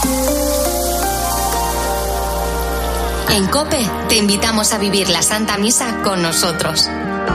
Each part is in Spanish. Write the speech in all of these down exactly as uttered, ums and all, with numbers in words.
En COPE te invitamos a vivir la Santa Misa con nosotros.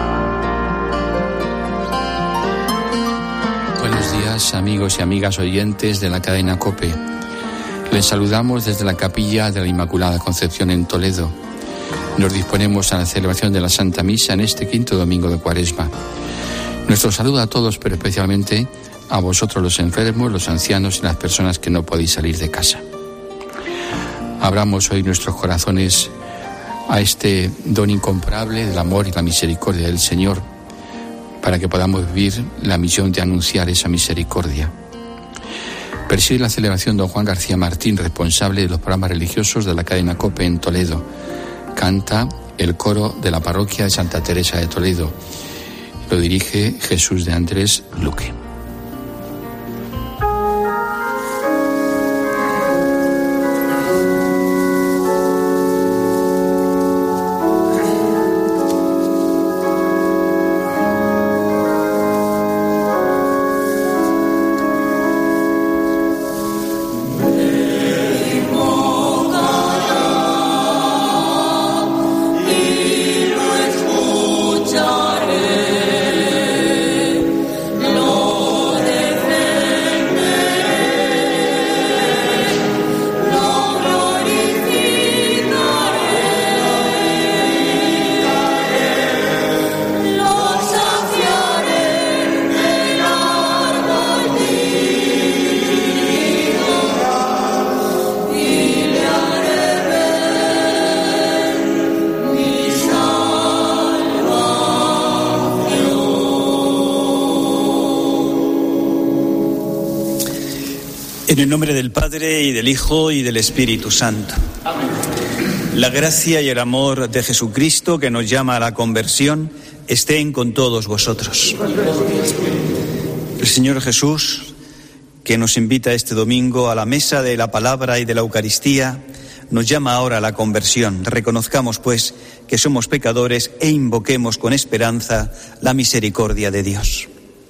Buenos días, amigos y amigas oyentes de la cadena COPE. Les saludamos desde la capilla de la Inmaculada Concepción en Toledo. Nos disponemos a la celebración de la Santa Misa en este quinto domingo de Cuaresma. Nuestro saludo a todos, pero especialmente a vosotros los enfermos, los ancianos y las personas que no podéis salir de casa. Abramos hoy nuestros corazones a este don incomparable del amor y la misericordia del Señor, para que podamos vivir la misión de anunciar esa misericordia. Preside la celebración don Juan García Martín, responsable de los programas religiosos de la cadena COPE en Toledo. Canta el coro de la parroquia de Santa Teresa de Toledo. Lo dirige Jesús de Andrés Luque. En el nombre del Padre, y del Hijo, y del Espíritu Santo. Amén. La gracia y el amor de Jesucristo, que nos llama a la conversión, estén con todos vosotros. El Señor Jesús, que nos invita este domingo a la mesa de la palabra y de la Eucaristía, nos llama ahora a la conversión. Reconozcamos, pues, que somos pecadores e invoquemos con esperanza la misericordia de Dios.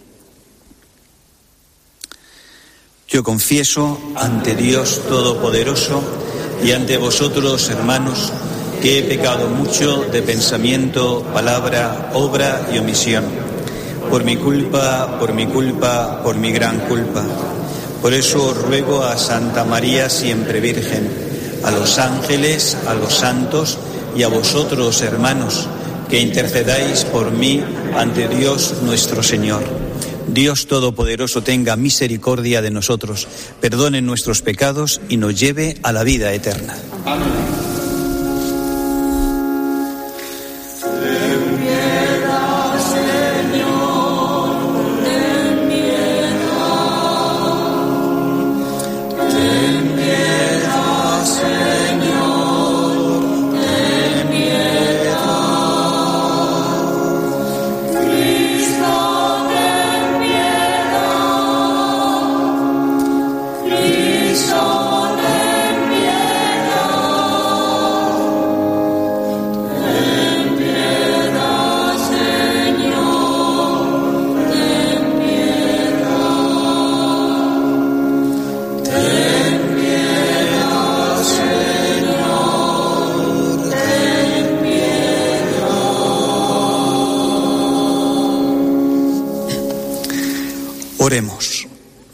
Yo confieso ante Dios Todopoderoso y ante vosotros, hermanos, que he pecado mucho de pensamiento, palabra, obra y omisión. Por mi culpa, por mi culpa, por mi gran culpa. Por eso os ruego a Santa María siempre Virgen, a los ángeles, a los santos y a vosotros, hermanos, que intercedáis por mí ante Dios nuestro Señor. Dios Todopoderoso tenga misericordia de nosotros, perdone nuestros pecados y nos lleve a la vida eterna. Amén. Oremos.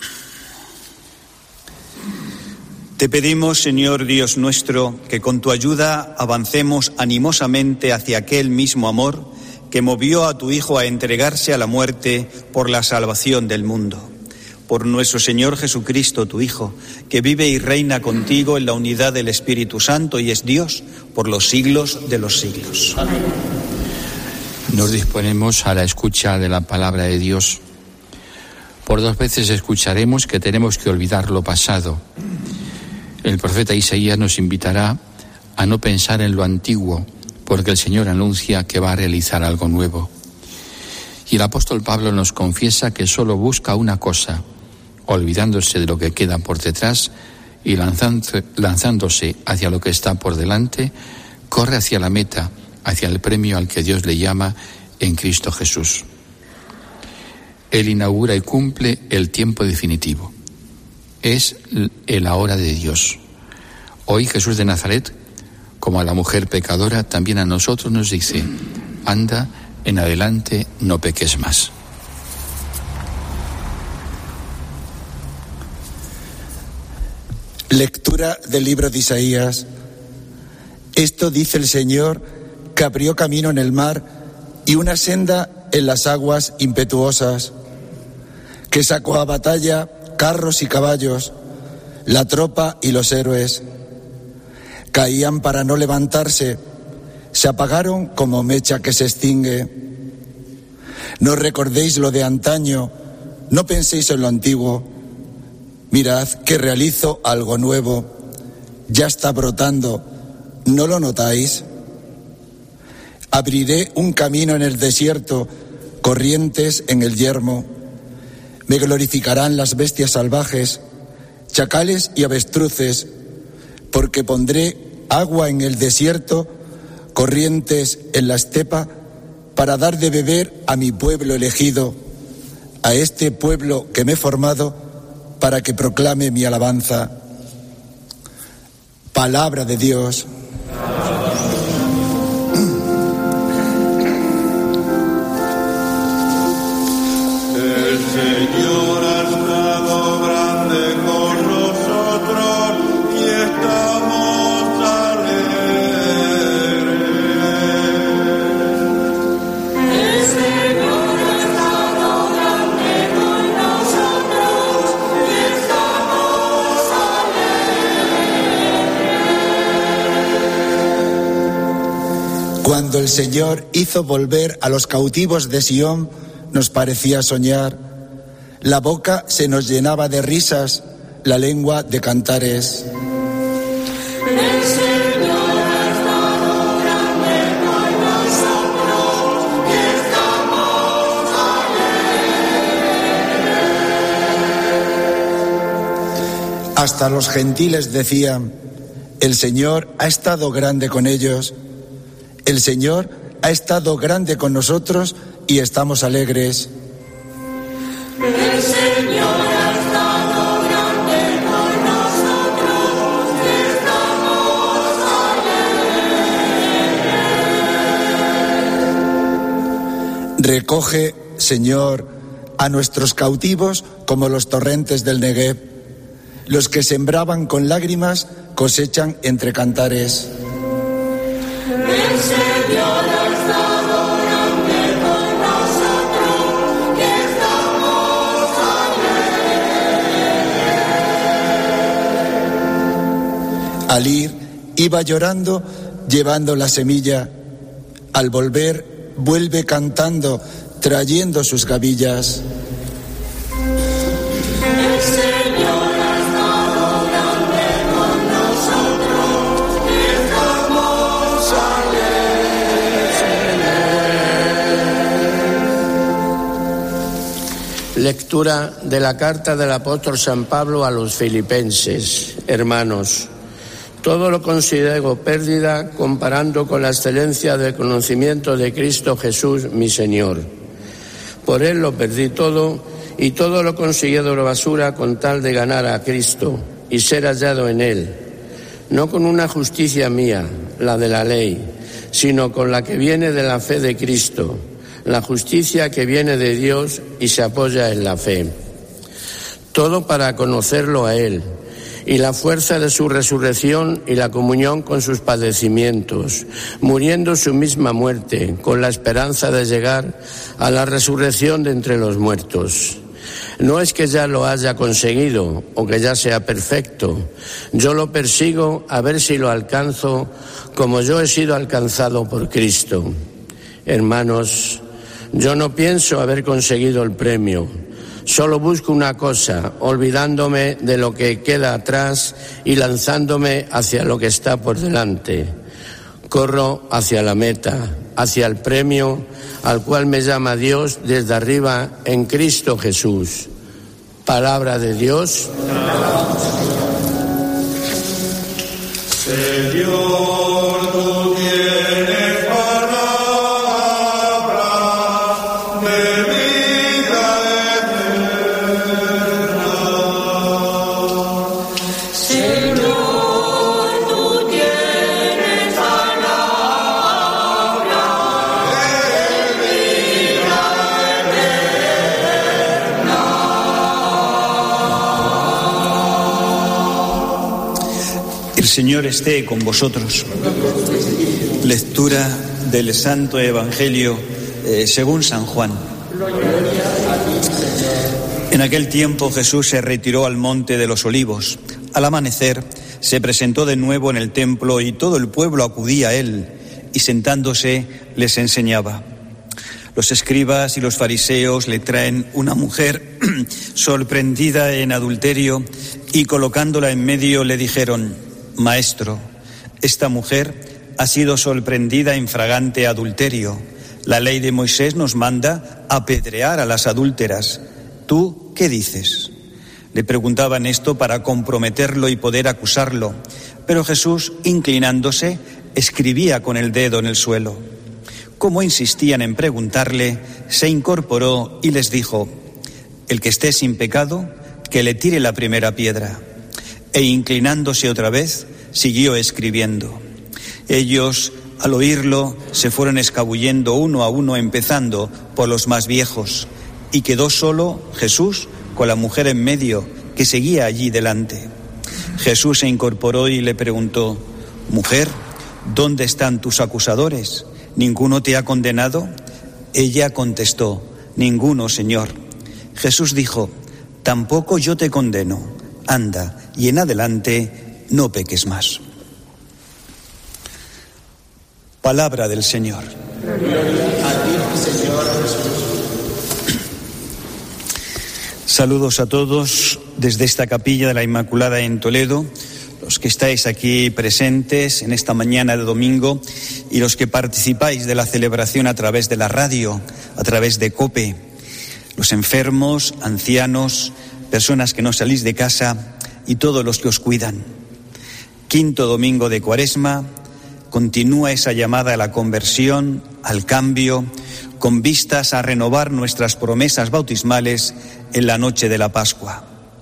Te pedimos, Señor Dios nuestro, que con tu ayuda avancemos animosamente hacia aquel mismo amor que movió a tu Hijo a entregarse a la muerte por la salvación del mundo. Por nuestro Señor Jesucristo, tu Hijo, que vive y reina contigo en la unidad del Espíritu Santo y es Dios por los siglos de los siglos. Amén. Nos disponemos a la escucha de la palabra de Dios. Por dos veces escucharemos que tenemos que olvidar lo pasado. El profeta Isaías nos invitará a no pensar en lo antiguo, porque el Señor anuncia que va a realizar algo nuevo. Y el apóstol Pablo nos confiesa que solo busca una cosa, olvidándose de lo que queda por detrás y lanzándose hacia lo que está por delante, corre hacia la meta, hacia el premio al que Dios le llama en Cristo Jesús. Él inaugura y cumple el tiempo definitivo. es el ahora de Dios. Hoy Jesús de Nazaret, como a la mujer pecadora, también a nosotros nos dice: anda, en adelante no peques más. Lectura del libro de Isaías. Esto dice el Señor, que abrió camino en el mar y una senda en las aguas impetuosas, que sacó a batalla carros y caballos, la tropa y los héroes. Caían para no levantarse, se apagaron como mecha que se extingue. No recordéis lo de antaño, no penséis en lo antiguo. Mirad que realizo algo nuevo, ya está brotando, ¿no lo notáis? Abriré un camino en el desierto, corrientes en el yermo. Me glorificarán las bestias salvajes, chacales y avestruces, porque pondré agua en el desierto, corrientes en la estepa, para dar de beber a mi pueblo elegido, a este pueblo que me he formado, para que proclame mi alabanza. Palabra de Dios. El Señor ha estado grande con nosotros y estamos alegres. El Señor ha estado grande con nosotros y estamos alegres. Cuando el Señor hizo volver a los cautivos de Sión, nos parecía soñar. La boca se nos llenaba de risas, la lengua de cantares. El Señor ha estado grande con nosotros y estamos alegres. Hasta los gentiles decían: el Señor ha estado grande con ellos. El Señor ha estado grande con nosotros y estamos alegres. El Señor ha estado grande con nosotros y estamos alegres. Recoge, Señor, a nuestros cautivos como los torrentes del Negueb. Los que sembraban con lágrimas cosechan entre cantares. El Señor ha estado grande con nosotros y estamos alegres. Al ir, iba llorando, llevando la semilla. Al volver, vuelve cantando, trayendo sus gavillas. El Señor ha estado grande con nosotros y estamos alegres. Lectura de la carta del apóstol San Pablo a los filipenses. Hermanos, todo lo considero pérdida comparando con la excelencia del conocimiento de Cristo Jesús, mi Señor. Por Él lo perdí todo y todo lo considero basura con tal de ganar a Cristo y ser hallado en Él, no con una justicia mía, la de la ley, sino con la que viene de la fe de Cristo, la justicia que viene de Dios y se apoya en la fe. Todo para conocerlo a Él y la fuerza de su resurrección y la comunión con sus padecimientos, muriendo su misma muerte, con la esperanza de llegar a la resurrección de entre los muertos. No es que ya lo haya conseguido o que ya sea perfecto, yo lo persigo a ver si lo alcanzo como yo he sido alcanzado por Cristo. Hermanos, yo no pienso haber conseguido el premio. Solo busco una cosa, olvidándome de lo que queda atrás y lanzándome hacia lo que está por delante. Corro hacia la meta, hacia el premio al cual me llama Dios desde arriba en Cristo Jesús. Palabra de Dios. Señor, tú tienes palabra de vida eterna. El Señor esté con vosotros. Lectura del Santo Evangelio eh, según San Juan. En aquel tiempo Jesús se retiró al monte de los Olivos. Al amanecer se presentó de nuevo en el templo y todo el pueblo acudía a él y sentándose les enseñaba. Los escribas y los fariseos le traen una mujer sorprendida en adulterio y colocándola en medio le dijeron: Maestro, esta mujer ha sido sorprendida en fragante adulterio. La ley de Moisés nos manda apedrear a las adúlteras. ¿Tú qué dices? Le preguntaban esto para comprometerlo y poder acusarlo, pero Jesús, inclinándose, escribía con el dedo en el suelo. Como insistían en preguntarle, se incorporó y les dijo: El que esté sin pecado, que le tire la primera piedra. E inclinándose otra vez, siguió escribiendo. Ellos, al oírlo, se fueron escabullendo uno a uno, empezando por los más viejos, y quedó solo Jesús con la mujer en medio, que seguía allí delante. Jesús se incorporó y le preguntó: Mujer, ¿dónde están tus acusadores? ¿Ninguno te ha condenado? Ella contestó: Ninguno, Señor. Jesús dijo: Tampoco yo te condeno. Anda, y en adelante no peques más. Palabra del Señor. Saludos a todos desde esta capilla de la Inmaculada en Toledo, los que estáis aquí presentes en esta mañana de domingo y los que participáis de la celebración a través de la radio, a través de COPE, los enfermos, ancianos, personas que no salís de casa y todos los que os cuidan. Quinto domingo de Cuaresma, continúa esa llamada a la conversión, al cambio, con vistas a renovar nuestras promesas bautismales en la noche de la Pascua.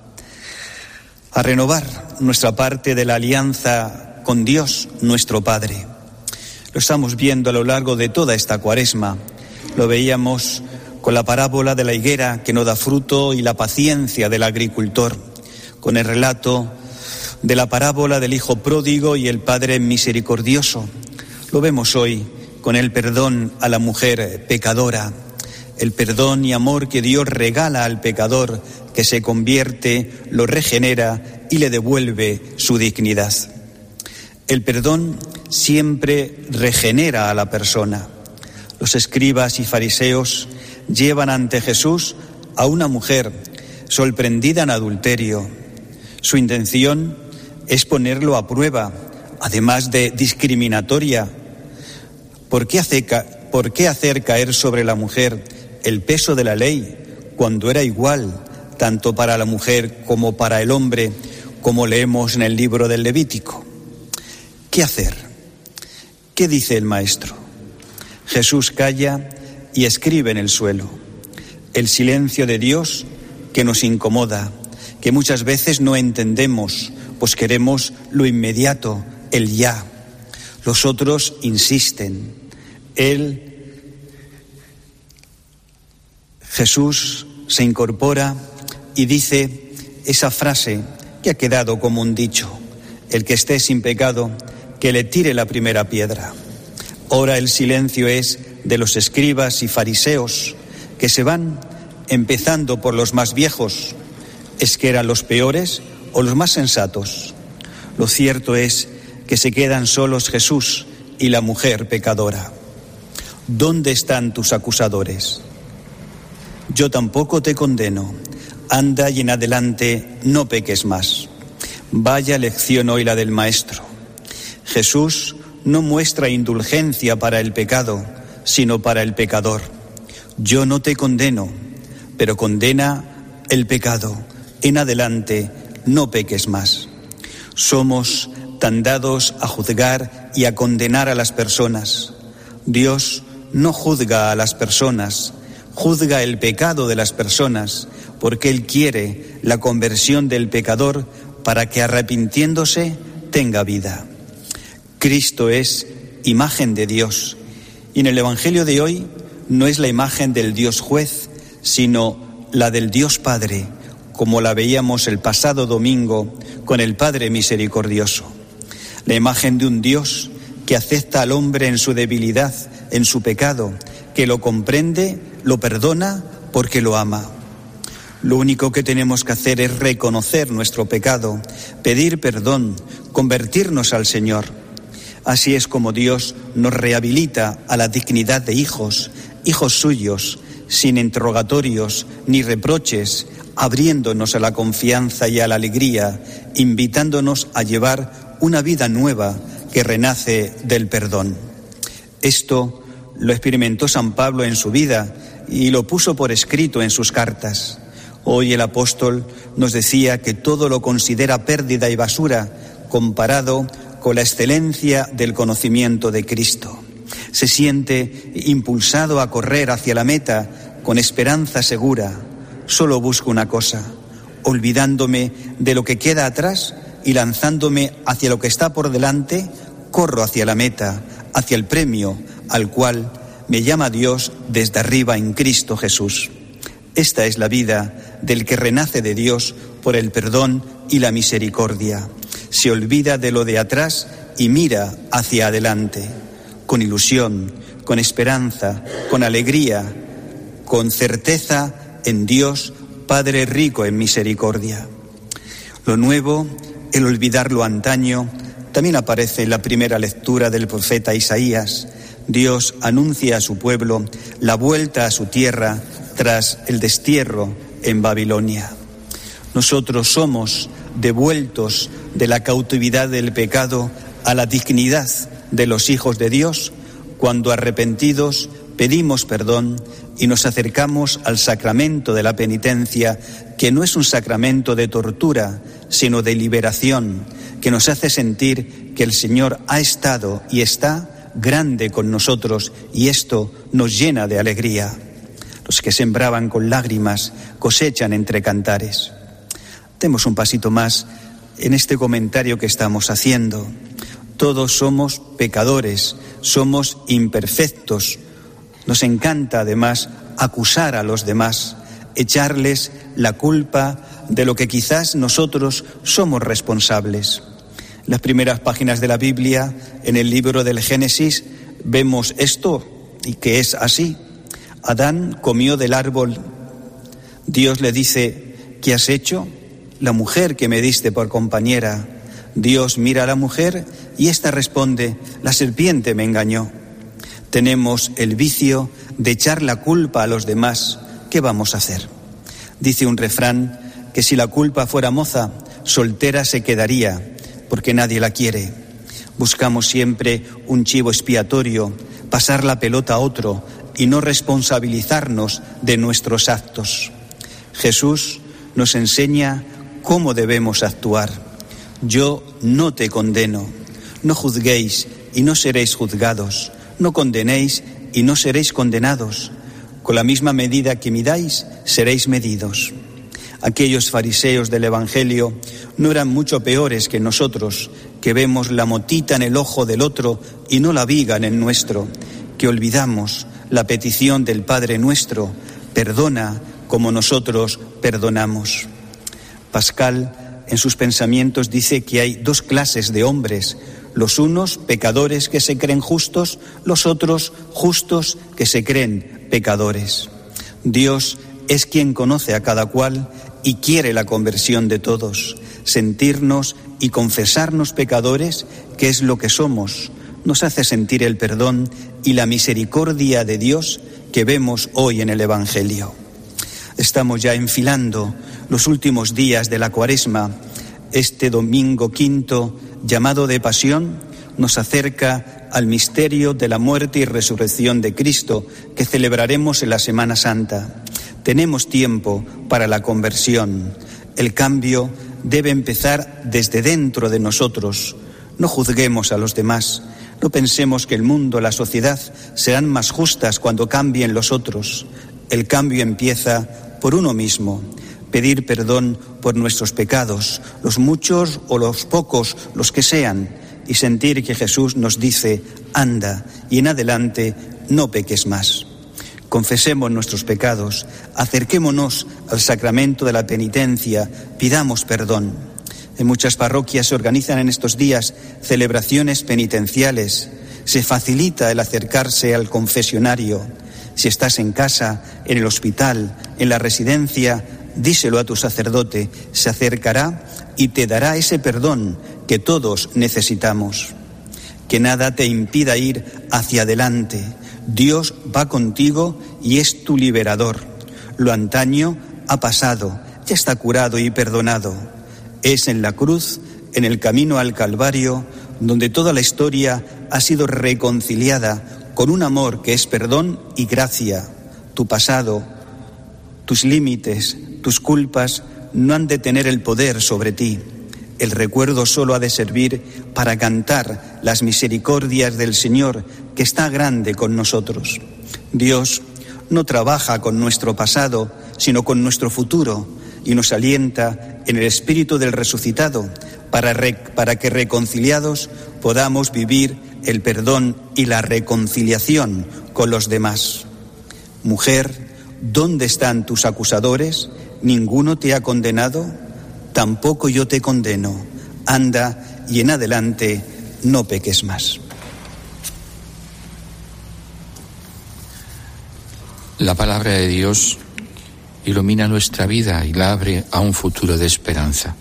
A renovar nuestra parte de la alianza con Dios, nuestro Padre. Lo estamos viendo a lo largo de toda esta Cuaresma. Lo veíamos con la parábola de la higuera que no da fruto y la paciencia del agricultor, con el relato de la parábola del hijo pródigo y el padre misericordioso. Lo vemos hoy con el perdón a la mujer pecadora, el perdón y amor que Dios regala al pecador, que se convierte, lo regenera y le devuelve su dignidad. El perdón siempre regenera a la persona. Los escribas y fariseos llevan ante Jesús a una mujer sorprendida en adulterio. Su intención es ponerlo a prueba, además de discriminatoria. ¿Por qué, hace ca- ¿Por qué hacer caer sobre la mujer el peso de la ley cuando era igual, tanto para la mujer como para el hombre, como leemos en el libro del Levítico? ¿Qué hacer? ¿Qué dice el Maestro? Jesús calla y escribe en el suelo. El silencio de Dios que nos incomoda, que muchas veces no entendemos, pues queremos lo inmediato, el ya. Los otros insisten. Él, Jesús, se incorpora y dice esa frase que ha quedado como un dicho: el que esté sin pecado, que le tire la primera piedra. Ahora el silencio es de los escribas y fariseos, que se van empezando por los más viejos. ¿Es que eran los peores o los más sensatos? Lo cierto es que se quedan solos Jesús y la mujer pecadora. ¿Dónde están tus acusadores? Yo tampoco te condeno. Anda y en adelante no peques más. Vaya lección hoy la del Maestro. Jesús no muestra indulgencia para el pecado, sino para el pecador. Yo no te condeno, pero condena el pecado. En adelante no peques más. Somos tan dados a juzgar y a condenar a las personas. Dios no juzga a las personas, juzga el pecado de las personas, porque Él quiere la conversión del pecador para que arrepintiéndose tenga vida. Cristo es imagen de Dios, y en el Evangelio de hoy no es la imagen del Dios juez, sino la del Dios Padre, como la veíamos el pasado domingo con el Padre misericordioso. La imagen de un Dios que acepta al hombre en su debilidad, en su pecado, que lo comprende, lo perdona porque lo ama. Lo único que tenemos que hacer es reconocer nuestro pecado, pedir perdón, convertirnos al Señor. Así es como Dios nos rehabilita a la dignidad de hijos, hijos suyos, sin interrogatorios ni reproches, abriéndonos a la confianza y a la alegría, invitándonos a llevar una vida nueva que renace del perdón. Esto lo experimentó San Pablo en su vida y lo puso por escrito en sus cartas. Hoy el apóstol nos decía que todo lo considera pérdida y basura comparado con la excelencia del conocimiento de Cristo. Se siente impulsado a correr hacia la meta con esperanza segura. Solo busco una cosa, olvidándome de lo que queda atrás y lanzándome hacia lo que está por delante, corro hacia la meta, hacia el premio al cual me llama Dios desde arriba en Cristo Jesús. Esta es la vida del que renace de Dios por el perdón y la misericordia. Se olvida de lo de atrás y mira hacia adelante, con ilusión, con esperanza, con alegría, con certeza en Dios, Padre rico en misericordia. Lo nuevo, el olvidar lo antaño, también aparece en la primera lectura del profeta Isaías. Dios anuncia a su pueblo la vuelta a su tierra tras el destierro en Babilonia. Nosotros somos devueltos de la cautividad del pecado a la dignidad de los hijos de Dios cuando arrepentidos pedimos perdón y nos acercamos al sacramento de la penitencia, que no es un sacramento de tortura, sino de liberación, que nos hace sentir que el Señor ha estado y está grande con nosotros, y esto nos llena de alegría. Los que sembraban con lágrimas cosechan entre cantares. Demos un pasito más en este comentario que estamos haciendo. Todos somos pecadores, somos imperfectos. Nos encanta además acusar a los demás, echarles la culpa de lo que quizás nosotros somos responsables. En las primeras páginas de la Biblia, en el libro del Génesis, vemos esto, y que es así. Adán comió del árbol. Dios le dice: ¿qué has hecho? La mujer que me diste por compañera. Dios mira a la mujer y ésta responde: la serpiente me engañó. Tenemos el vicio de echar la culpa a los demás. ¿Qué vamos a hacer? Dice un refrán que si la culpa fuera moza, soltera se quedaría, porque nadie la quiere. Buscamos siempre un chivo expiatorio, pasar la pelota a otro y no responsabilizarnos de nuestros actos. Jesús nos enseña cómo debemos actuar. Yo no te condeno, no juzguéis y no seréis juzgados, no condenéis y no seréis condenados. Con la misma medida que midáis, seréis medidos. Aquellos fariseos del Evangelio no eran mucho peores que nosotros, que vemos la motita en el ojo del otro y no la viga en el nuestro, que olvidamos la petición del Padre nuestro: perdona como nosotros perdonamos. Pascal, en sus pensamientos, dice que hay dos clases de hombres: los unos pecadores que se creen justos, los otros justos que se creen pecadores. Dios es quien conoce a cada cual y quiere la conversión de todos. Sentirnos y confesarnos pecadores, que es lo que somos, nos hace sentir el perdón y la misericordia de Dios que vemos hoy en el Evangelio. Estamos ya enfilando los últimos días de la Cuaresma. Este domingo quinto, llamado de Pasión, nos acerca al misterio de la muerte y resurrección de Cristo, que celebraremos en la Semana Santa. Tenemos tiempo para la conversión. El cambio debe empezar desde dentro de nosotros. No juzguemos a los demás. No pensemos que el mundo, la sociedad, serán más justas cuando cambien los otros. El cambio empieza por uno mismo. pedir perdón por nuestros pecados, los muchos o los pocos, los que sean, y sentir que Jesús nos dice: anda, y en adelante no peques más. Confesemos nuestros pecados, acerquémonos al sacramento de la penitencia, pidamos perdón. En muchas parroquias se organizan en estos días celebraciones penitenciales. Se facilita el acercarse al confesionario. Si estás en casa, en el hospital, en la residencia, díselo a tu sacerdote, se acercará y te dará ese perdón que todos necesitamos. Que nada te impida ir hacia adelante. Dios va contigo y es tu liberador. Lo antaño ha pasado, ya está curado y perdonado. Es en la cruz, en el camino al Calvario, donde toda la historia ha sido reconciliada con un amor que es perdón y gracia. Tu pasado, tus límites, tus culpas no han de tener el poder sobre ti. El recuerdo solo ha de servir para cantar las misericordias del Señor, que está grande con nosotros. Dios no trabaja con nuestro pasado, sino con nuestro futuro, y nos alienta en el espíritu del resucitado, para, re, para que reconciliados podamos vivir el perdón y la reconciliación con los demás. Mujer, ¿dónde están tus acusadores? ¿Ninguno te ha condenado? Tampoco yo te condeno. Anda y en adelante no peques más. La palabra de Dios ilumina nuestra vida y la abre a un futuro de esperanza.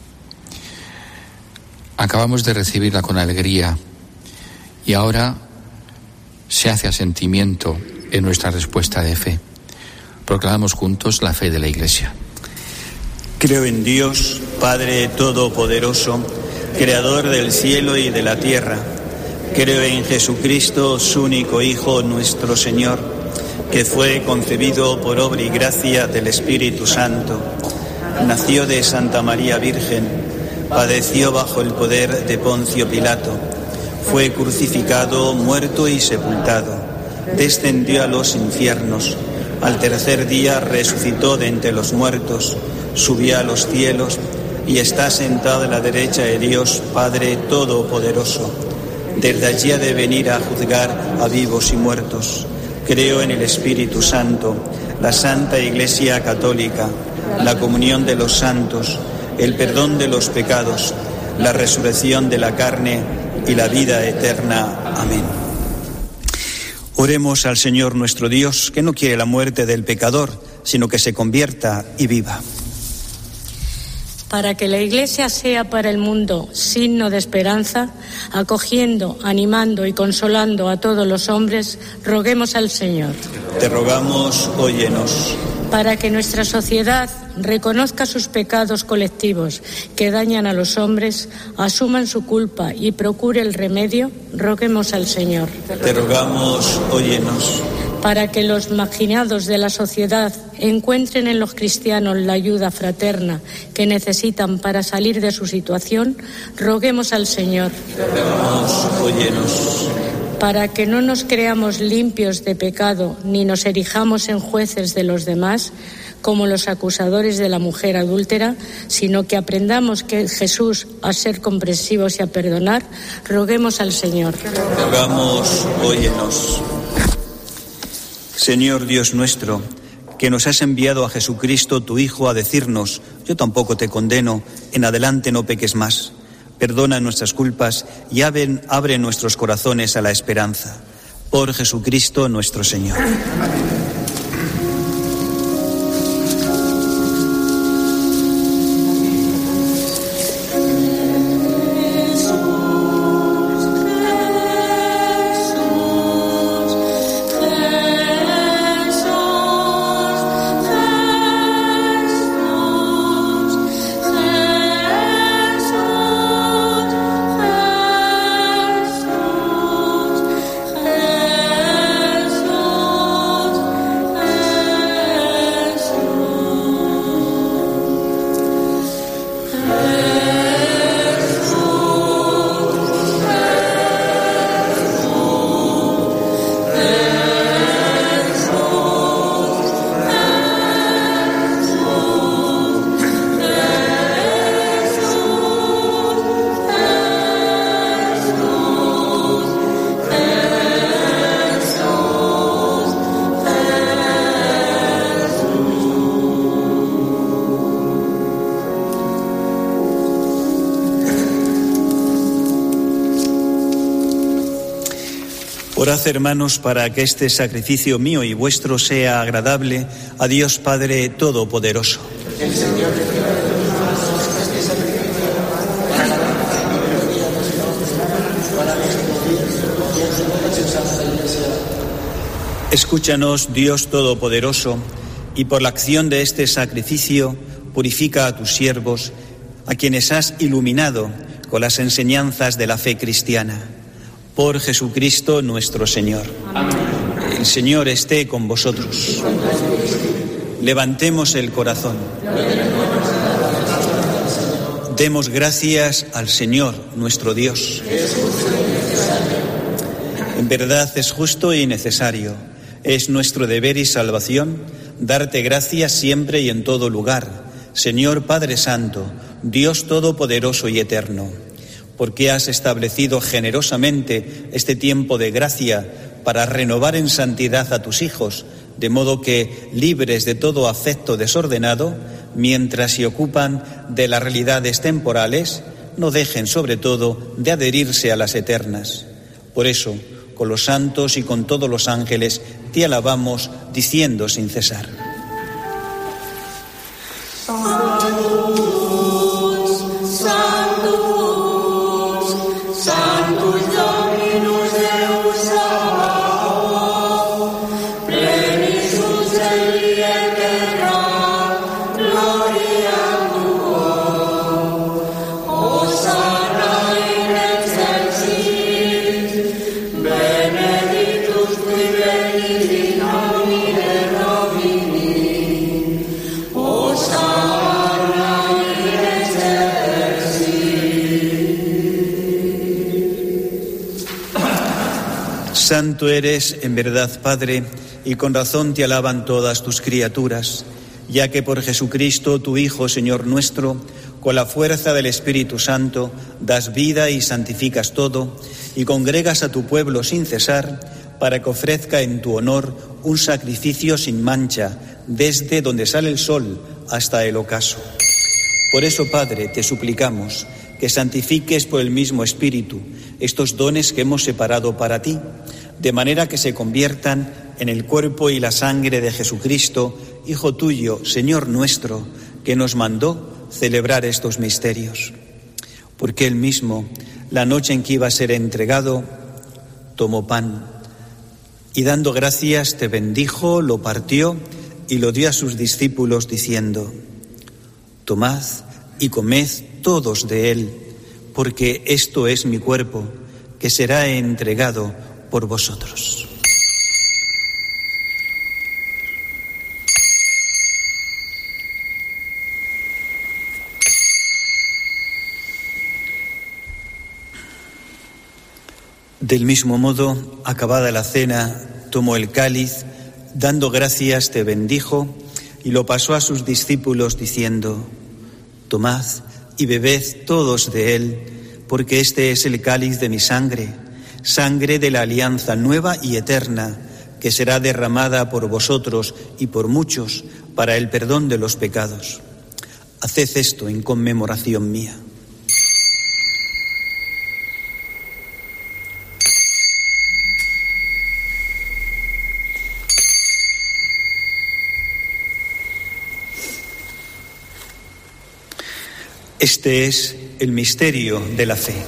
Acabamos de recibirla con alegría y ahora se hace asentimiento en nuestra respuesta de fe. Proclamamos juntos la fe de la Iglesia. Creo en Dios, Padre Todopoderoso, Creador del cielo y de la tierra. Creo en Jesucristo, su único Hijo, nuestro Señor, que fue concebido por obra y gracia del Espíritu Santo. Nació de Santa María Virgen, padeció bajo el poder de Poncio Pilato, fue crucificado, muerto y sepultado, descendió a los infiernos, al tercer día resucitó de entre los muertos, subió a los cielos y está sentado a la derecha de Dios Padre Todopoderoso. Desde allí ha de venir a juzgar a vivos y muertos. Creo en el Espíritu Santo, la Santa Iglesia Católica, la comunión de los santos, el perdón de los pecados, la resurrección de la carne y la vida eterna. Amén. Oremos al Señor nuestro Dios, que no quiere la muerte del pecador, sino que se convierta y viva. Para que la Iglesia sea para el mundo signo de esperanza, acogiendo, animando y consolando a todos los hombres, roguemos al Señor. Te rogamos, óyenos. Para que nuestra sociedad reconozca sus pecados colectivos que dañan a los hombres, asuman su culpa y procure el remedio, roguemos al Señor. Te rogamos, óyenos. Para que los marginados de la sociedad encuentren en los cristianos la ayuda fraterna que necesitan para salir de su situación, roguemos al Señor. Te rogamos, óyenos. Para que no nos creamos limpios de pecado ni nos erijamos en jueces de los demás, como los acusadores de la mujer adúltera, sino que aprendamos que Jesús, a ser comprensivos y a perdonar, roguemos al Señor. Te rogamos, óyenos. Señor Dios nuestro, que nos has enviado a Jesucristo, tu Hijo, a decirnos: yo tampoco te condeno, en adelante no peques más. Perdona nuestras culpas y abre, abre nuestros corazones a la esperanza. Por Jesucristo nuestro Señor. Orad, hermanos, para que este sacrificio mío y vuestro sea agradable a Dios Padre Todopoderoso. El Señor reciba de nosotros este sacrificio para la para la Santa Iglesia. Escúchanos, Dios Todopoderoso, y por la acción de este sacrificio purifica a tus siervos, a quienes has iluminado con las enseñanzas de la fe cristiana. Por Jesucristo nuestro Señor. Amén. El Señor esté con vosotros. Levantemos el corazón. Demos gracias al Señor nuestro Dios. En verdad es justo y necesario. Es nuestro deber y salvación darte gracias siempre y en todo lugar, Señor Padre Santo, Dios Todopoderoso y Eterno, porque has establecido generosamente este tiempo de gracia para renovar en santidad a tus hijos, de modo que, libres de todo afecto desordenado, mientras se ocupan de las realidades temporales, no dejen sobre todo de adherirse a las eternas. Por eso, con los santos y con todos los ángeles, te alabamos diciendo sin cesar. Santo eres, en verdad, Padre, y con razón te alaban todas tus criaturas, ya que por Jesucristo, tu Hijo, Señor nuestro, con la fuerza del Espíritu Santo, das vida y santificas todo, y congregas a tu pueblo sin cesar, para que ofrezca en tu honor un sacrificio sin mancha, desde donde sale el sol hasta el ocaso. Por eso, Padre, te suplicamos que santifiques por el mismo Espíritu estos dones que hemos separado para ti, de manera que se conviertan en el cuerpo y la sangre de Jesucristo, Hijo tuyo, Señor nuestro, que nos mandó celebrar estos misterios. Porque él mismo, la noche en que iba a ser entregado, tomó pan y dando gracias te bendijo, lo partió y lo dio a sus discípulos diciendo: tomad y comed todos de él, porque esto es mi cuerpo, que será entregado por vosotros. Del mismo modo, acabada la cena, tomó el cáliz, dando gracias te bendijo y lo pasó a sus discípulos diciendo: tomad y bebed todos de él, porque este es el cáliz de mi sangre, sangre de la alianza nueva y eterna, que será derramada por vosotros y por muchos para el perdón de los pecados. Haced esto en conmemoración mía. Este es el misterio de la fe.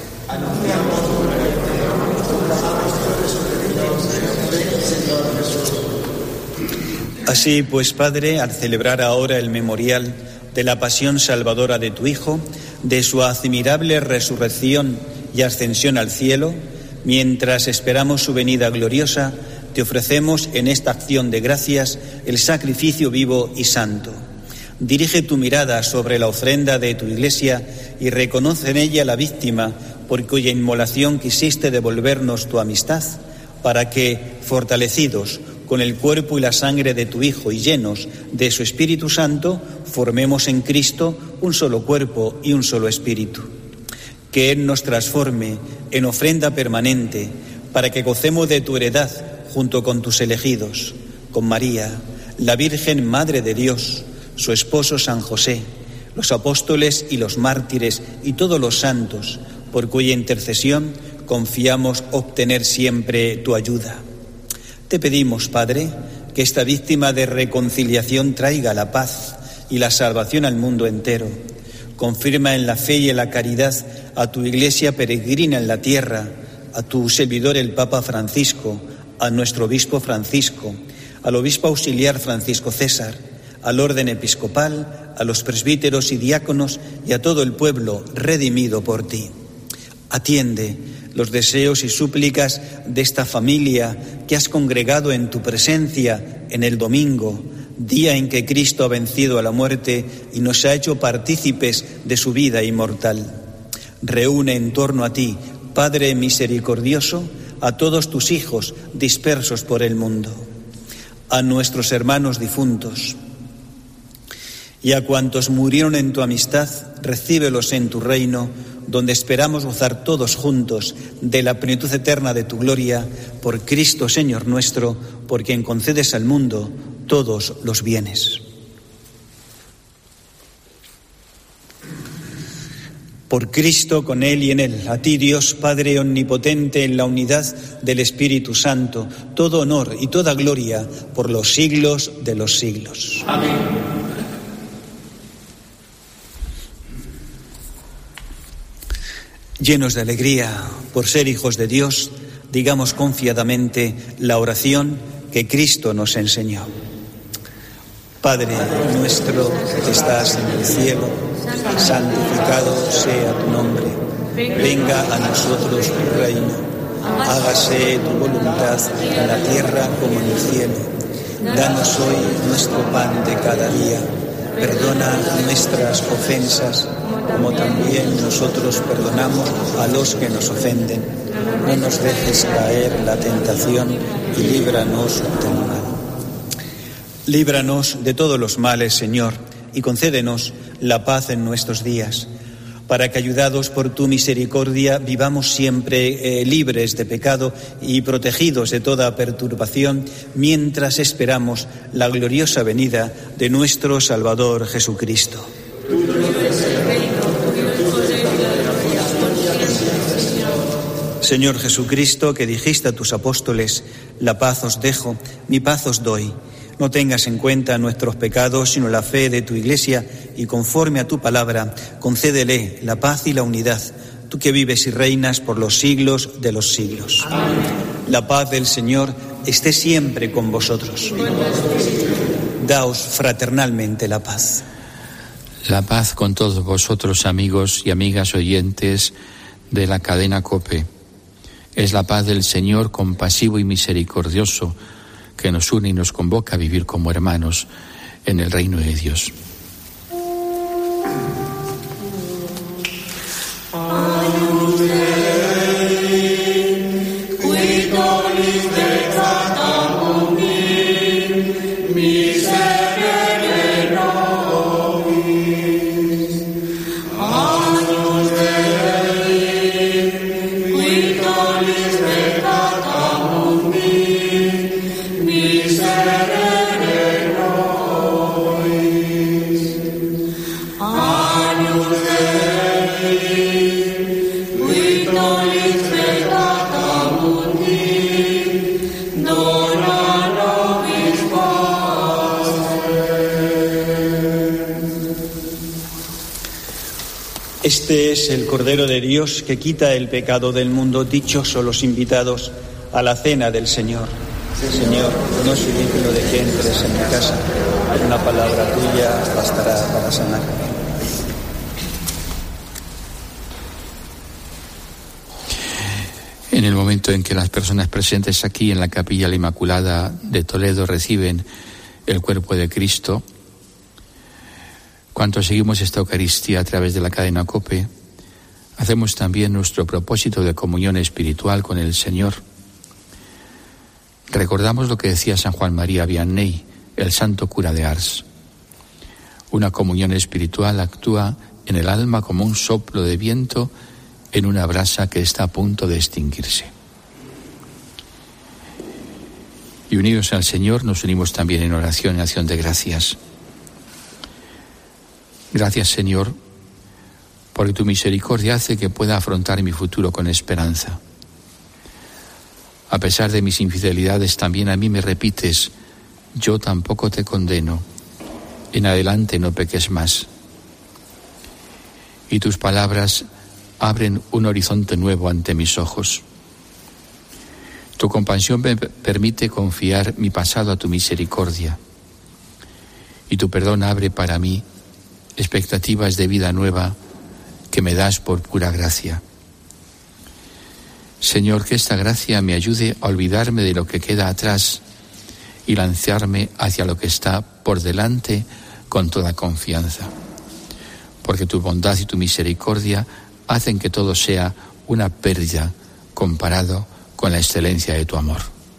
Así pues, Padre, al celebrar ahora el memorial de la pasión salvadora de tu Hijo, de su admirable resurrección y ascensión al cielo, mientras esperamos su venida gloriosa, te ofrecemos en esta acción de gracias el sacrificio vivo y santo. Dirige tu mirada sobre la ofrenda de tu Iglesia y reconoce en ella la víctima por cuya inmolación quisiste devolvernos tu amistad, para que, fortalecidos con el cuerpo y la sangre de tu Hijo y llenos de su Espíritu Santo, formemos en Cristo un solo cuerpo y un solo espíritu. Que Él nos transforme en ofrenda permanente, para que gocemos de tu heredad junto con tus elegidos, con María, la Virgen Madre de Dios, su esposo San José, los apóstoles y los mártires y todos los santos, por cuya intercesión confiamos obtener siempre tu ayuda. Te pedimos, Padre, que esta víctima de reconciliación traiga la paz y la salvación al mundo entero. Confirma en la fe y en la caridad a tu Iglesia peregrina en la tierra, a tu servidor el Papa Francisco, a nuestro obispo Francisco, al obispo auxiliar Francisco César, al orden episcopal, a los presbíteros y diáconos y a todo el pueblo redimido por ti. Atiende los deseos y súplicas de esta familia que has congregado en tu presencia en el domingo, día en que Cristo ha vencido a la muerte y nos ha hecho partícipes de su vida inmortal. Reúne en torno a ti, Padre misericordioso, a todos tus hijos dispersos por el mundo, a nuestros hermanos difuntos y a cuantos murieron en tu amistad, recíbelos en tu reino, donde esperamos gozar todos juntos de la plenitud eterna de tu gloria, por Cristo Señor nuestro, por quien concedes al mundo todos los bienes. Por Cristo, con Él y en Él, a ti Dios Padre omnipotente, en la unidad del Espíritu Santo, todo honor y toda gloria por los siglos de los siglos. Amén. Llenos de alegría por ser hijos de Dios, digamos confiadamente la oración que Cristo nos enseñó. Padre nuestro que estás en el cielo, santificado sea tu nombre. Venga a nosotros tu reino. Hágase tu voluntad en la tierra como en el cielo. Danos hoy nuestro pan de cada día. Perdona nuestras ofensas, como también nosotros perdonamos a los que nos ofenden. No nos dejes caer en la tentación y líbranos del mal. Líbranos de todos los males, Señor, y concédenos la paz en nuestros días, para que, ayudados por tu misericordia, vivamos siempre eh, libres de pecado y protegidos de toda perturbación, mientras esperamos la gloriosa venida de nuestro Salvador Jesucristo. Señor Jesucristo, que dijiste a tus apóstoles: la paz os dejo, mi paz os doy. No tengas en cuenta nuestros pecados, sino la fe de tu Iglesia, y conforme a tu palabra, concédele la paz y la unidad, tú que vives y reinas por los siglos de los siglos. Amén. La paz del Señor esté siempre con vosotros. Daos fraternalmente la paz. La paz con todos vosotros, amigos y amigas oyentes de la cadena COPE. Es la paz del Señor compasivo y misericordioso, que nos une y nos convoca a vivir como hermanos en el reino de Dios. Este es el Cordero de Dios que quita el pecado del mundo. Dichosos los invitados a la cena del Señor. Señor, no soy digno de que entres en mi casa, pero una palabra tuya bastará para sanarme. En el momento en que las personas presentes aquí en la Capilla la Inmaculada de Toledo reciben el cuerpo de Cristo, cuanto seguimos esta Eucaristía a través de la cadena COPE, hacemos también nuestro propósito de comunión espiritual con el Señor. Recordamos lo que decía San Juan María Vianney, el santo cura de Ars. Una comunión espiritual actúa en el alma como un soplo de viento en una brasa que está a punto de extinguirse. Y unidos al Señor nos unimos también en oración y acción de gracias. Gracias, Señor, porque tu misericordia hace que pueda afrontar mi futuro con esperanza. A pesar de mis infidelidades, también a mí me repites: yo tampoco te condeno. En adelante no peques más. Y tus palabras abren un horizonte nuevo ante mis ojos. Tu compasión me permite confiar mi pasado a tu misericordia. Y tu perdón abre para mí expectativas de vida nueva que me das por pura gracia. Señor, que esta gracia me ayude a olvidarme de lo que queda atrás y lanzarme hacia lo que está por delante con toda confianza. Porque tu bondad y tu misericordia hacen que todo sea una pérdida comparado con la excelencia de tu amor.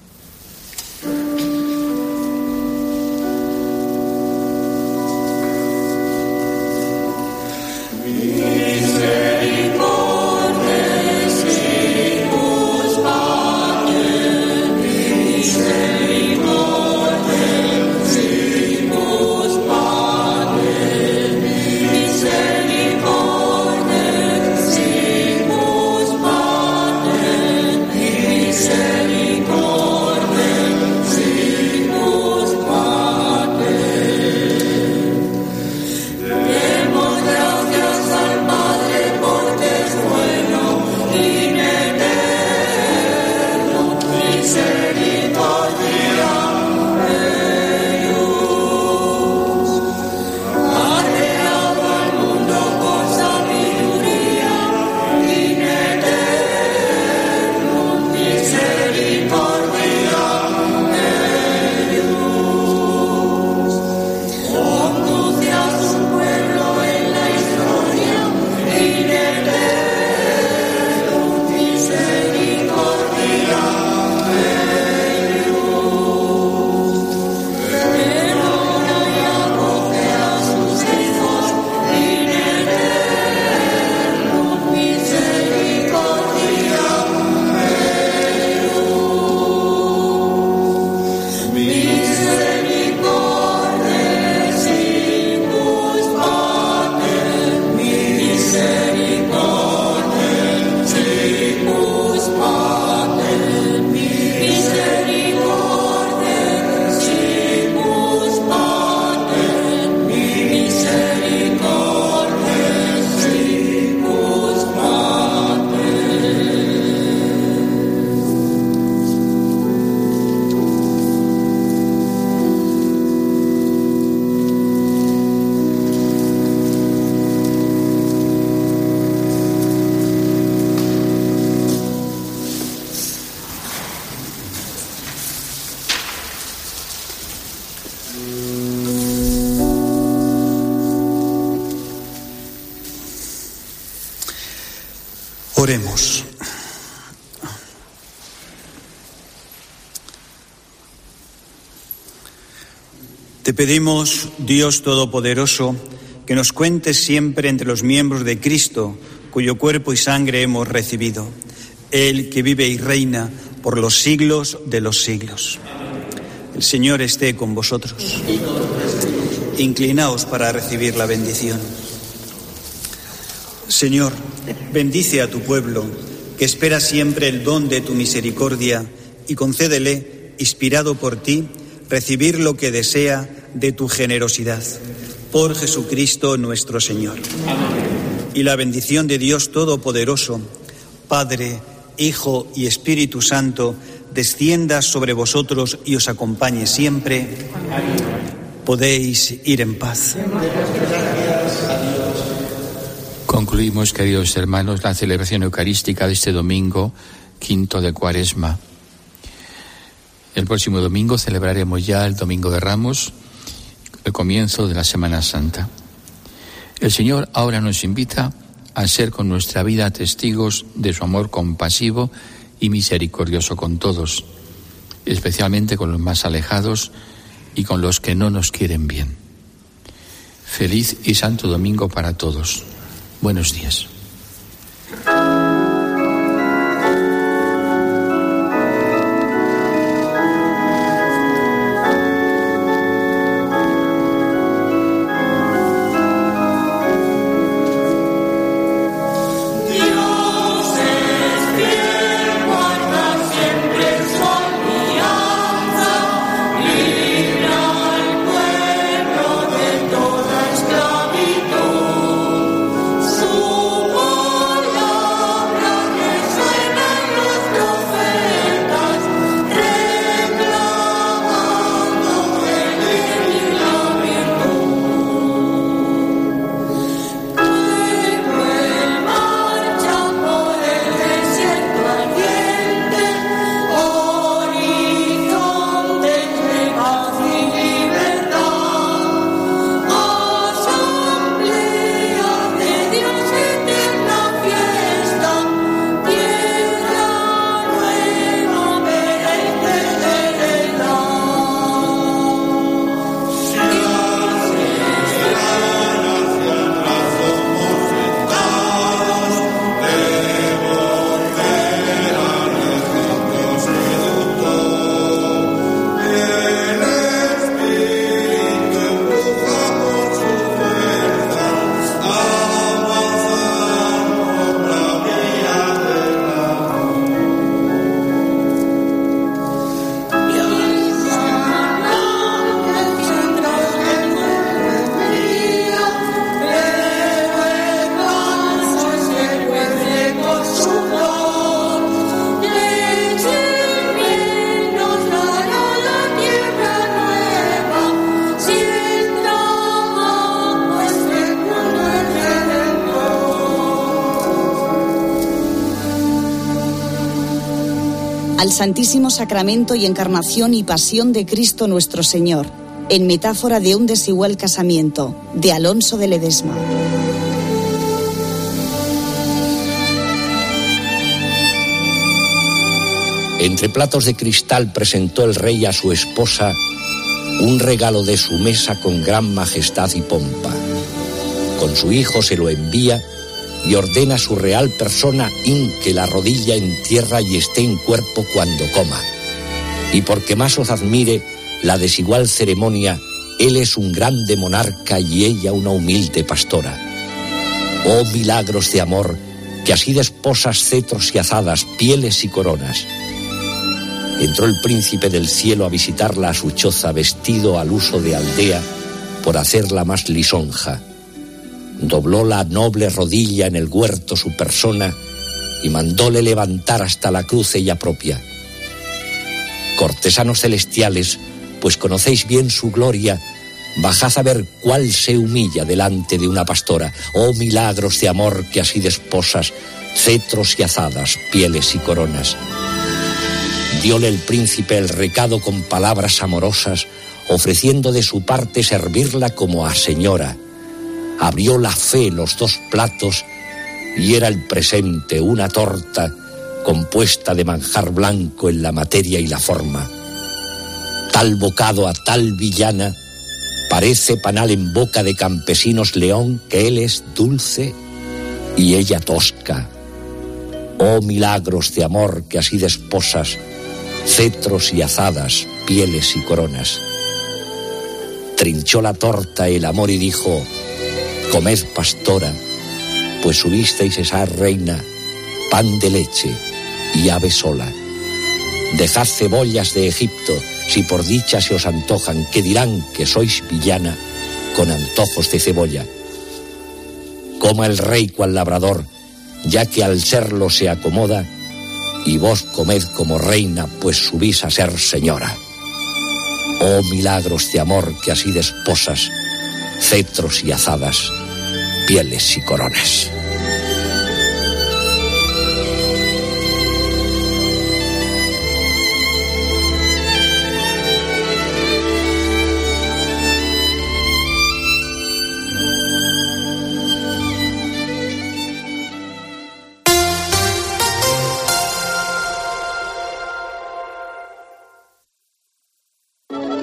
Oremos. Te pedimos, Dios Todopoderoso, que nos cuentes siempre entre los miembros de Cristo, cuyo cuerpo y sangre hemos recibido, Él que vive y reina por los siglos de los siglos. El Señor esté con vosotros. Inclinaos para recibir la bendición. Señor, bendice a tu pueblo, que espera siempre el don de tu misericordia, y concédele, inspirado por ti, recibir lo que desea de tu generosidad. Por Jesucristo nuestro Señor. Amén. Y la bendición de Dios Todopoderoso, Padre, Hijo y Espíritu Santo, descienda sobre vosotros y os acompañe siempre. Amén. Podéis ir en paz. Concluimos, queridos hermanos, la celebración eucarística de este domingo quinto de Cuaresma. El próximo domingo celebraremos ya el Domingo de Ramos, el comienzo de la Semana Santa. El Señor ahora nos invita a ser con nuestra vida testigos de su amor compasivo y misericordioso con todos, especialmente con los más alejados y con los que no nos quieren bien. Feliz y santo domingo para todos. Buenos días. Dios es fiel, guarda siempre al Santísimo Sacramento y Encarnación y Pasión de Cristo nuestro Señor, en metáfora de un desigual casamiento, de Alonso de Ledesma. Entre platos de cristal presentó el rey a su esposa un regalo de su mesa con gran majestad y pompa. Con su hijo se lo envía y ordena a su real persona hinque la rodilla en tierra y esté en cuerpo cuando coma. Y porque más os admire la desigual ceremonia, él es un grande monarca y ella una humilde pastora. Oh milagros de amor, que así desposas cetros y azadas, pieles y coronas. Entró el príncipe del cielo a visitarla a su choza, vestido al uso de aldea, por hacerla más lisonja. Dobló la noble rodilla en el huerto su persona y mandóle levantar hasta la cruz ella propia. Cortesanos celestiales, pues conocéis bien su gloria, bajad a ver cuál se humilla delante de una pastora. Oh milagros de amor, que así desposas cetros y azadas, pieles y coronas. Dióle el príncipe el recado con palabras amorosas, ofreciendo de su parte servirla como a señora. Abrió la fe los dos platos y era el presente una torta compuesta de manjar blanco en la materia y la forma. Tal bocado a tal villana parece panal en boca de campesinos león, que él es dulce y ella tosca. Oh milagros de amor, que así desposas cetros y azadas, pieles y coronas. Trinchó la torta el amor y dijo: comed, pastora, pues subisteis esa reina pan de leche y ave sola. Dejad cebollas de Egipto, si por dicha se os antojan, que dirán que sois villana con antojos de cebolla. Coma el rey cual labrador, ya que al serlo se acomoda, y vos comed como reina, pues subís a ser señora. Oh milagros de amor, que así desposas cetros y azadas, pieles y coronas.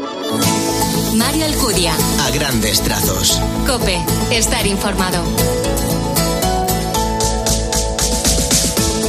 Mario Alcudia. A grandes trazos. COPE. Estar informado.